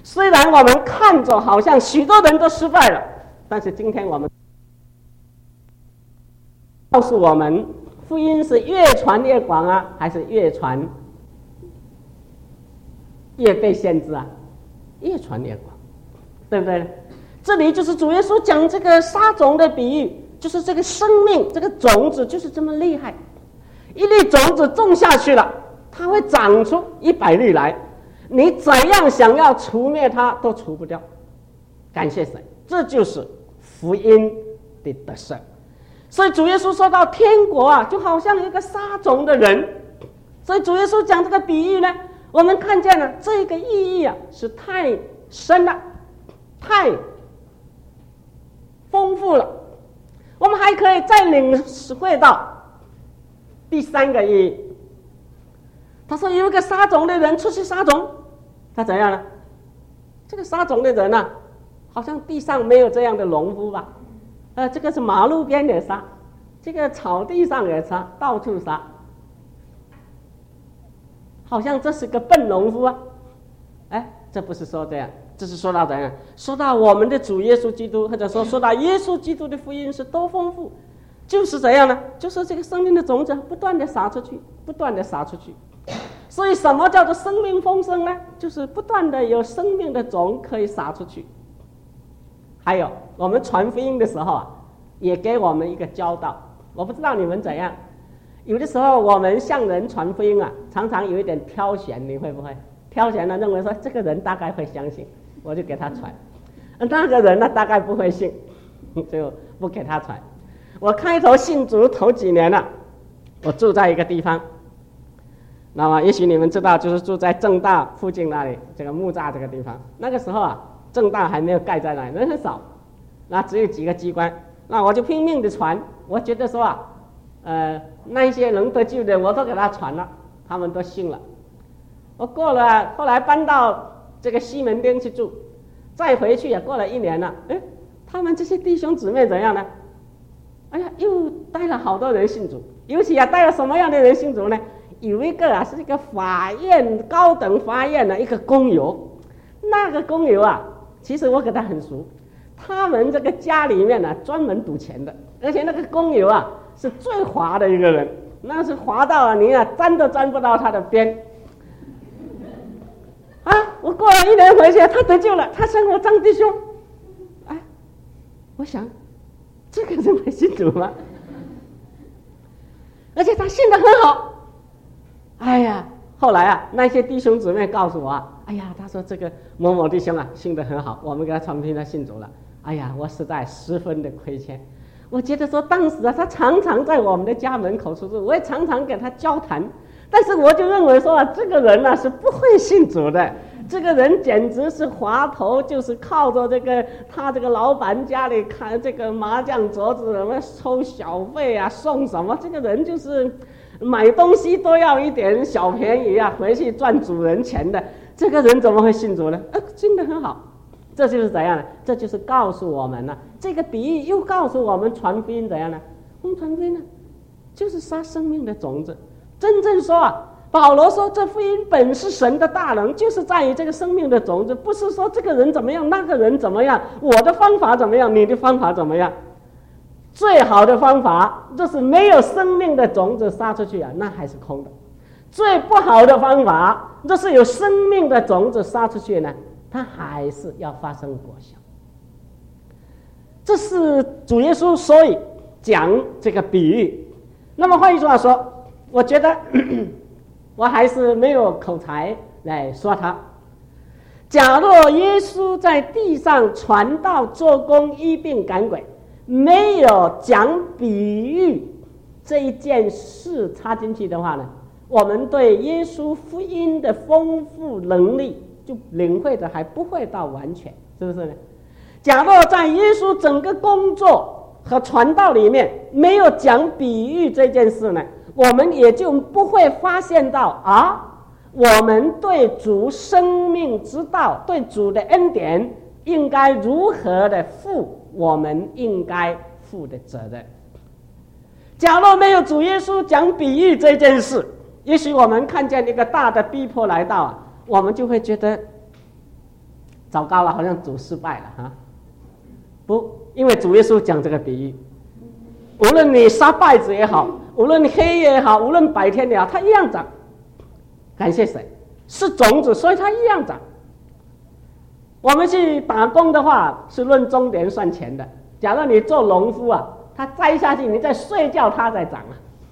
A: 虽然我们看着好像许多人都失败了，但是今天我们告诉我们，福音是越传越广啊，还是越传越被限制啊？越传越广，对不对？这里就是主耶稣讲这个撒种的比喻，就是这个生命，这个种子就是这么厉害。一粒种子种下去了，它会长出100粒来，你怎样想要除灭它都除不掉。感谢神，这就是福音的得胜。所以主耶稣说到天国啊，就好像一个撒种的人。所以主耶稣讲这个比喻呢，我们看见了这个意义啊，是太深了，太丰富了。我们还可以再领会到第3个意义。他说有一个撒种的人出去撒种，他怎样呢？这个撒种的人啊，好像地上没有这样的农夫吧？这个是马路边也撒，这个草地上也撒，到处撒，好像这是个笨农夫啊！这不是说这样，这是说到怎样？说到我们的主耶稣基督，或者说到耶稣基督的福音是多丰富，就是怎样呢？就是这个生命的种子不断的撒出去，不断的撒出去。所以什么叫做生命丰盛呢？就是不断的有生命的种可以撒出去。还有我们传福音的时候啊，也给我们一个教导。我不知道你们怎样，有的时候我们向人传福音啊，常常有一点挑选，你会不会挑选呢？认为说这个人大概会相信，我就给他传；那个人呢，大概不会信，就不给他传。我开头信主头几年了，我住在一个地方，那么也许你们知道，就是住在政大附近那里，这个木栅这个地方。那个时候啊，政大还没有盖在那里，人很少，那只有几个机关，那我就拼命的传。我觉得说啊，那一些能得救的我都给他传了，他们都信了。我后来搬到这个西门町去住，再回去也过了1年了，他们这些弟兄姊妹怎样呢？又带了好多人信主，尤其带了什么样的人信主呢？有一个啊，是一个法院高等法院的一个工友，那个工友啊，其实我跟他很熟，他们这个家里面呢，专门赌钱的，而且那个工友啊是最滑的一个人，那是滑到你沾都沾不到他的边。我过了1年回去，他得救了，他称我张弟兄。我想这个人会信主吗？而且他信得很好。后来啊，那些弟兄姊妹告诉我啊，他说这个某某弟兄啊，信得很好，我们给他传福音，他信主了。我实在十分的亏欠。我觉得说当时啊，他常常在我们的家门口出入，我也常常跟他交谈，但是我就认为说这个人呢是不会信主的。这个人简直是滑头，就是靠着他这个老板家里看这个麻将桌子什么抽小费啊，送什么，这个人就是买东西都要一点小便宜啊，回去赚主人钱的。这个人怎么会信主呢？信得很好。这就是怎样呢？这就是告诉我们呢，这个比喻又告诉我们传福音怎样呢？我们传福音呢，就是撒生命的种子。真正说啊，保罗说这福音本是神的大能，就是在于这个生命的种子，不是说这个人怎么样，那个人怎么样，我的方法怎么样，你的方法怎么样。最好的方法就是没有生命的种子撒出去啊，那还是空的。最不好的方法就是有生命的种子撒出去呢，它还是要发生果效。这是主耶稣所以讲这个比喻。那么换句话说，我觉得我还是没有口才来说他。假若耶稣在地上传道做工医病赶鬼，没有讲比喻这一件事插进去的话呢，我们对耶稣福音的丰富能力就领会的还不会到完全，是不是呢？假若在耶稣整个工作和传道里面没有讲比喻这件事呢，我们也就不会发现到我们对主生命之道，对主的恩典应该如何的负我们应该负的责任。假若没有主耶稣讲比喻这件事，也许我们看见一个大的逼迫来到我们就会觉得糟糕了，好像主失败了哈。不，因为主耶稣讲这个比喻，无论你杀稗子也好，无论黑夜也好，无论白天也好，它一样长。感谢神，是种子，所以它一样长。我们去打工的话，是论钟点算钱的。假如你做农夫啊，它栽下去，你在睡觉，它在长啊。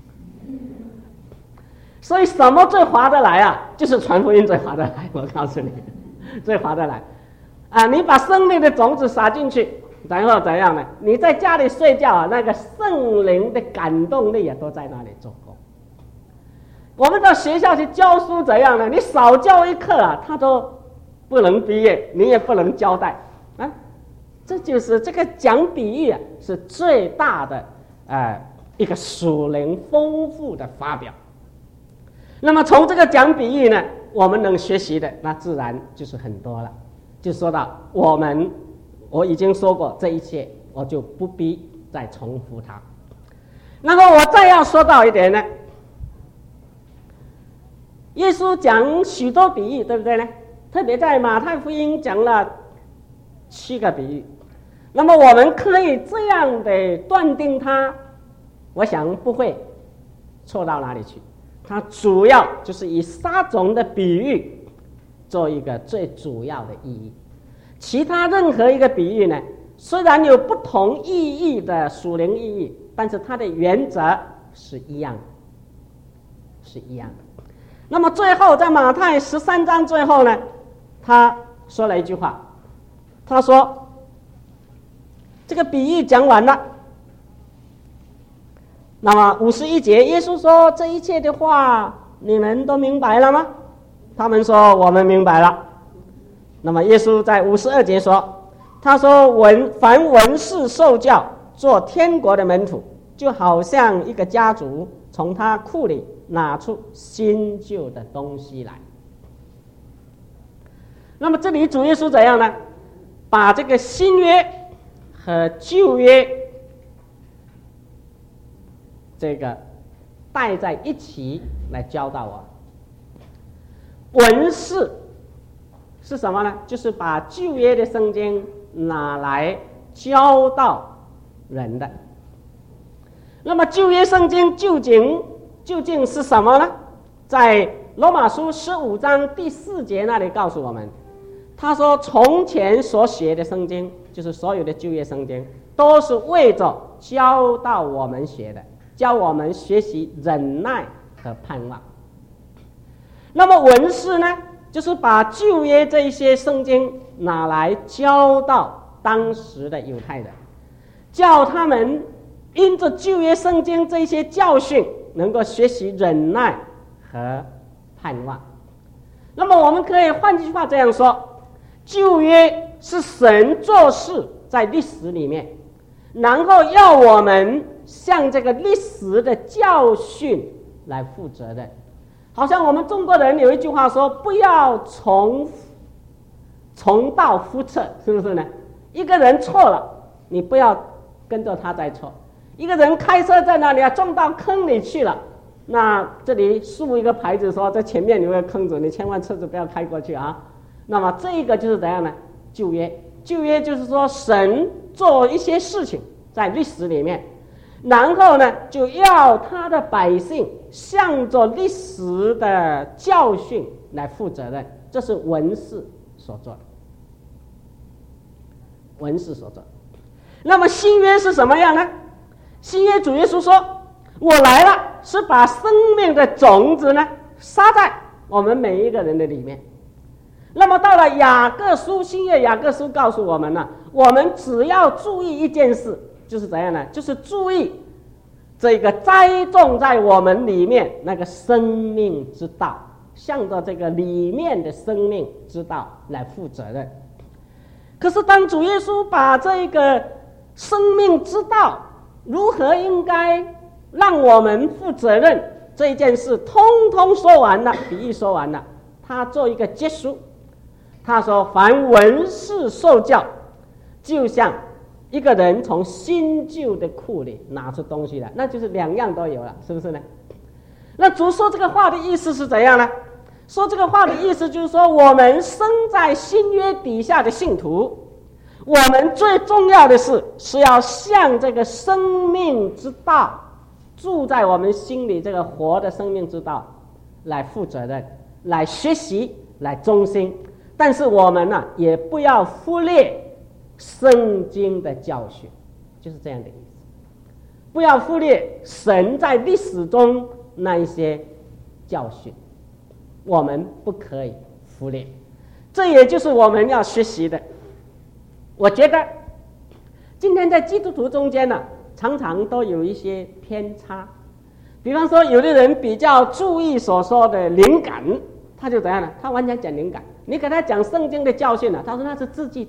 A: 所以什么最划得来啊？就是传福音最划得来。我告诉你，最划得来啊！你把生命的种子撒进去，然后怎样呢？你在家里睡觉啊，那个圣灵的感动力啊，都在那里做工。我们到学校去教书怎样呢？你少教一课啊，他都不能毕业，你也不能交代啊。这就是这个讲比喻啊，是最大的一个属灵丰富的发表。那么从这个讲比喻呢，我们能学习的那自然就是很多了。就说到我已经说过这一切，我就不必再重复它。那么我再要说到一点呢，耶稣讲许多比喻，对不对呢？特别在马太福音讲了7个比喻。那么我们可以这样的断定它，我想不会错到哪里去。它主要就是以撒种的比喻做一个最主要的意义。其他任何一个比喻呢，虽然有不同意义的属灵意义，但是它的原则是一样的，是一样的。那么最后在马太13章最后呢，他说了一句话，他说这个比喻讲完了。那么51节，耶稣说这一切的话你们都明白了吗？他们说我们明白了。那么耶稣在52节说，他说凡文士受教做天国的门徒，就好像一个家族从他库里拿出新旧的东西来。那么这里主耶稣怎样呢？把这个新约和旧约这个带在一起来教导我。文士是什么呢？就是把旧约的圣经拿来教导人的。那么旧约圣经究竟是什么呢？在罗马书15章第4节那里告诉我们，他说从前所写的圣经，就是所有的旧约圣经，都是为着教导我们写的，教我们学习忍耐和盼望。那么文士呢，就是把旧约这一些圣经拿来教导当时的犹太人，叫他们因着旧约圣经这些教训，能够学习忍耐和盼望。那么我们可以换句话这样说，旧约是神做事在历史里面，然后要我们向这个历史的教训来负责任。好像我们中国人有一句话说，不要重蹈覆辙，是不是呢？一个人错了，你不要跟着他再错。一个人开车在那里撞到坑里去了，那这里竖一个牌子说，在前面有个坑子，你千万车子不要开过去啊。那么这个就是怎样呢？旧约就是说神做一些事情在历史里面，然后呢就要他的百姓向着历史的教训来负责任，这是文士所做的。文士所做的。那么新约是什么样呢？新约主耶稣说，我来了是把生命的种子呢撒在我们每一个人的里面。那么到了雅各书，新约雅各书告诉我们呢，我们只要注意一件事，就是怎样呢？就是注意这个栽种在我们里面那个生命之道，向着这个里面的生命之道来负责任。可是当主耶稣把这个生命之道如何应该让我们负责任这一件事通通说完了，比喻说完了，他做一个结束。他说凡文士受教，就像一个人从新旧的库里拿出东西来，那就是两样都有了，是不是呢？那主说这个话的意思是怎样呢？ 说这个话的意思就是说，我们生在新约底下的信徒，我们最重要的是要向这个生命之道住在我们心里这个活的生命之道来负责任，来学习，来忠心。但是我们呢，也不要忽略圣经的教训，就是这样的意思。不要忽略神在历史中那一些教训，我们不可以忽略。这也就是我们要学习的。我觉得今天在基督徒中间呢，常常都有一些偏差。比方说，有的人比较注意所说的灵感，他就怎样呢？他完全讲灵感。你给他讲圣经的教训呢，他说那是字句，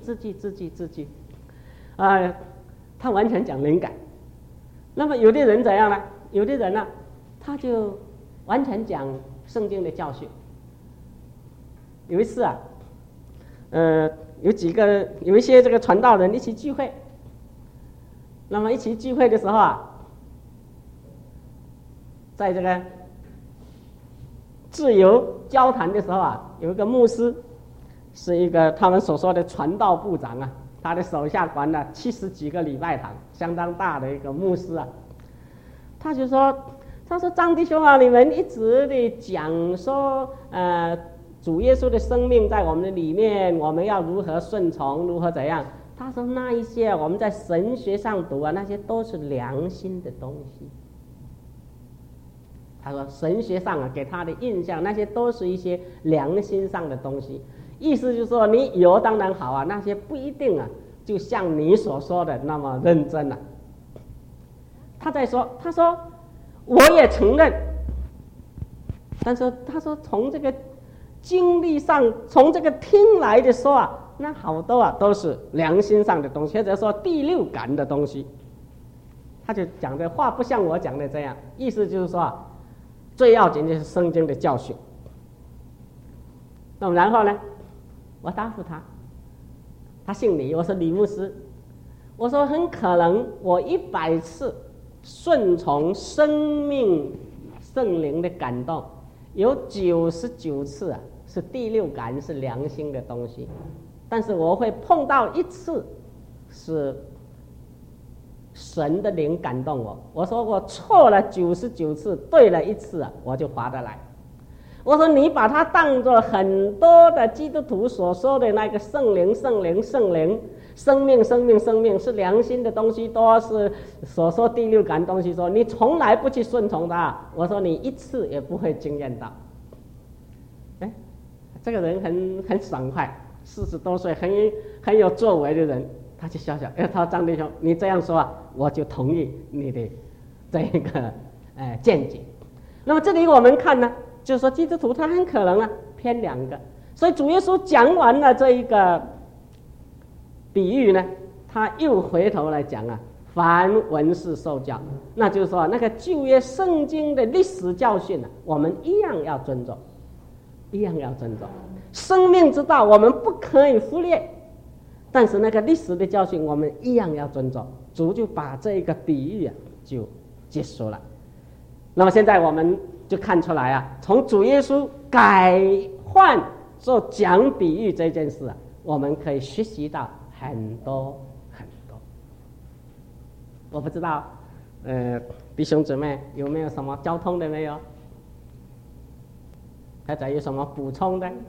A: 他完全讲灵感。那么有的人怎样呢？有的人呢，他就完全讲圣经的教训。有一次啊，有一些这个传道人一起聚会，那么一起聚会的时候啊，在这个自由交谈的时候啊，有一个牧师，是一个他们所说的传道部长啊，他的手下管了70几个礼拜堂，相当大的一个牧师啊。他就说，他说张弟兄啊，你们一直的讲说主耶稣的生命在我们的里面，我们要如何顺从，如何怎样。他说那一些我们在神学上读啊，那些都是良心的东西。他说神学上啊给他的印象，那些都是一些良心上的东西。意思就是说，你有当然好啊，那些不一定啊，就像你所说的那么认真啊。他说我也承认，但是他说从这个经历上，从这个听来的说啊，那好多啊都是良心上的东西，或者说第六感的东西。他就讲的话不像我讲的这样，意思就是说啊，最要紧的是圣经的教训。那么然后呢，我答复他，他姓李，我说李牧师，我说很可能我100次顺从生命圣灵的感动，有99次啊是第六感，是良心的东西，但是我会碰到1次是神的灵感动我。我说我错了99次，对了1次啊，我就划得来。我说你把它当作很多的基督徒所说的那个圣灵、圣灵、圣灵、生命、生命、生命是良心的东西，都是所说第六感东西，说你从来不去顺从它，我说你1次也不会经验到。哎，这个人很爽快，40多岁，很有作为的人，他就笑笑，他说张弟兄，你这样说啊，我就同意你的这个见解。那么这里我们看呢，就是说基督徒他很可能啊偏2个，所以主耶稣讲完了这一个比喻呢，他又回头来讲啊，凡文士受教，那就是说那个旧约圣经的历史教训呢，我们一样要尊重，一样要尊重。生命之道我们不可以忽略，但是那个历史的教训我们一样要尊重。主就把这一个比喻啊就结束了。那么现在我们就看出来啊，从主耶稣改换做讲比喻这件事啊，我们可以学习到很多很多。我不知道弟兄姊妹有没有什么交通的没有，或者有什么补充的。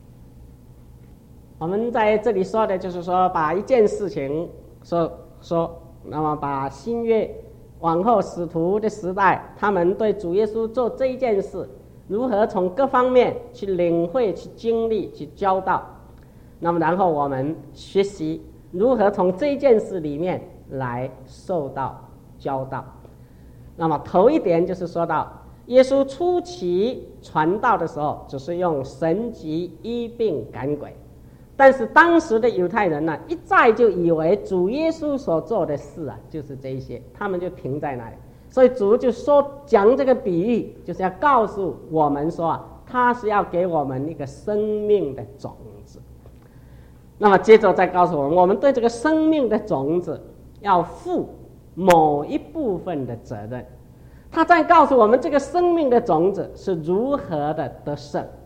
A: 我们在这里说的就是说，把一件事情说，那么把新约往后使徒的时代，他们对主耶稣做这一件事，如何从各方面去领会、去经历、去教导。那么然后我们学习如何从这件事里面来受到教导。那么头一点就是说到耶稣初期传道的时候，只是用神迹医病赶鬼，但是当时的犹太人呢，一再就以为主耶稣所做的事啊，就是这一些，他们就停在那里。所以主就说讲这个比喻，就是要告诉我们说啊，他是要给我们一个生命的种子。那么接着再告诉我们对这个生命的种子要负某一部分的责任。他再告诉我们这个生命的种子是如何的得胜。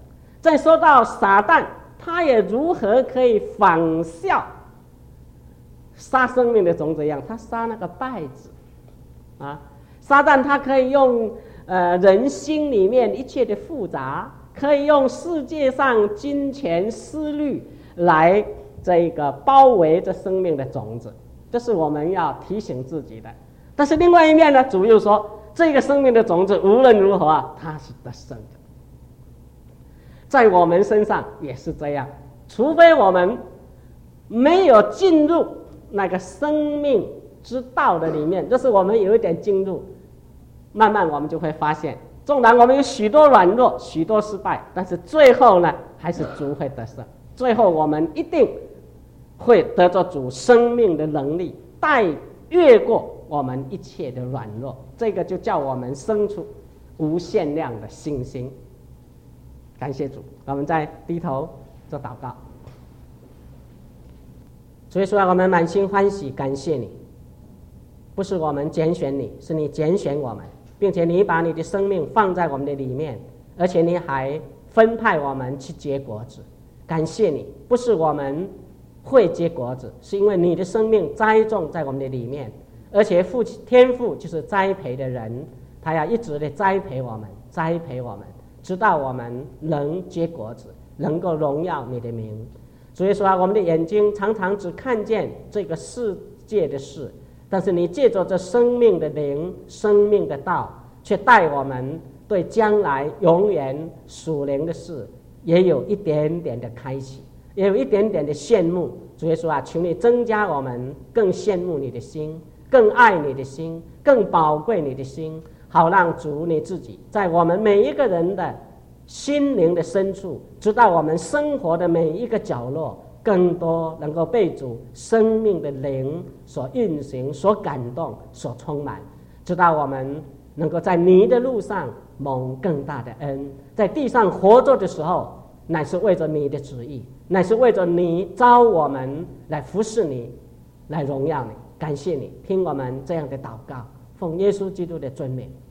A: 再说到撒旦，他也如何可以仿效杀生命的种子一样，他杀那个稗子啊。撒旦他可以用人心里面一切的复杂，可以用世界上金钱私欲来这个包围着生命的种子，这是我们要提醒自己的。但是另外一面呢，主又说这个生命的种子无论如何啊，它是得胜的。在我们身上也是这样，除非我们没有进入那个生命之道的里面，就是我们有一点进入，慢慢我们就会发现，纵然我们有许多软弱，许多失败，但是最后呢，还是主会得胜。最后我们一定会得着主生命的能力，越过我们一切的软弱，这个就叫我们生出无限量的信心。感谢主，我们再低头做祷告。所以说我们满心欢喜，感谢你，不是我们拣选你，是你拣选我们，并且你把你的生命放在我们的里面，而且你还分派我们去结果子。感谢你，不是我们会结果子，是因为你的生命栽种在我们的里面，而且天父就是栽培的人，他要一直的栽培我们，栽培我们，直到我们能结果子，能够荣耀你的名。所以说我们的眼睛常常只看见这个世界的事，但是你借着这生命的灵、生命的道，却带我们对将来永远属灵的事也有一点点的开启，也有一点点的羡慕。主耶稣啊，求你增加我们更羡慕你的心，更爱你的心，更宝贵你的心，好让主你自己在我们每一个人的心灵的深处，直到我们生活的每一个角落，更多能够被主生命的灵所运行、所感动、所充满，直到我们能够在你的路上蒙更大的恩，在地上活着的时候，乃是为着你的旨意，乃是为着你召我们来服侍你，来荣耀你。感谢你，听我们这样的祷告，奉耶稣基督的尊名。